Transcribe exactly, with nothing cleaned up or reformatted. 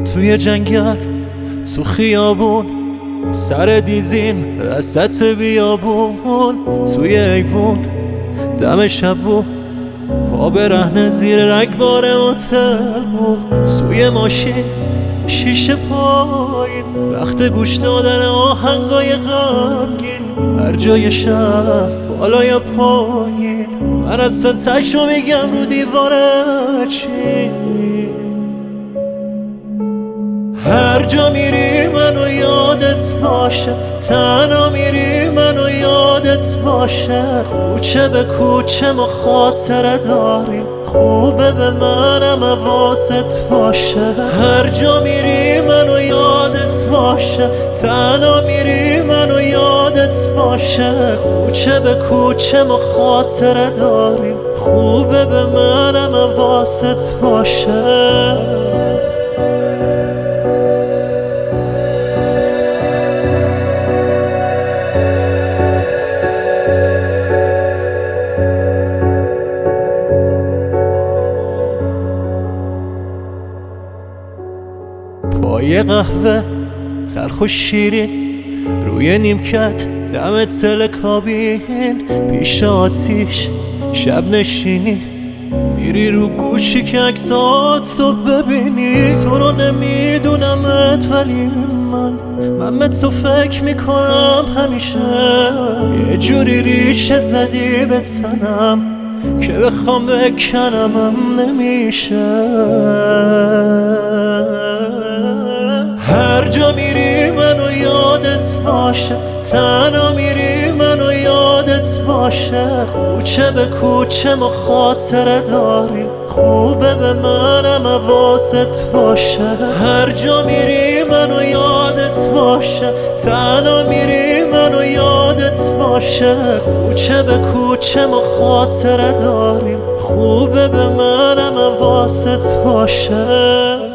توی جنگل، تو خیابون، سر دیزین وسط بیابون، توی ایوون دم شبو، پا برهنه زیر رگبار هتل بود، توی ماشین شیشه پایین، وقت گوش دادن آهنگای غمگین، هر جای شهر بالا یا پایین، من اصلا تشو میگم رو دیواره چین. هر جا میری منو یادت باشه، تنها میری منو یادت باشه، کوچه به کوچه ما خاطره داریم، خوبه به منم حواست باشه. هر جا میری منو یادت باشه، تنها میری منو یادت باشه، کوچه به کوچه ما خاطره داریم، خوبه به منم حواست باشه. با یه قهوه تلخ و شیرین روی نیمکت دم تل کابین، پیش آتیش شب نشینی، میری رو گوشی که عکساتو ببینی. تو رو نمیدونمت ولی من من به تو فکر میکنم همیشه، یه جوری ریشه زدی به تنم که بخوام بکنمم نمیشه. هر جا میری منو یادت باشه، تنها میری منو یادت باشه، کوچه به کوچه ما خاطره داریم، خوبه به منم حواست باشه. هر جا میری منو یادت باشه، تنها میری منو یادت باشه، کوچه به کوچه ما خاطره داریم، خوبه به منم حواست باشه.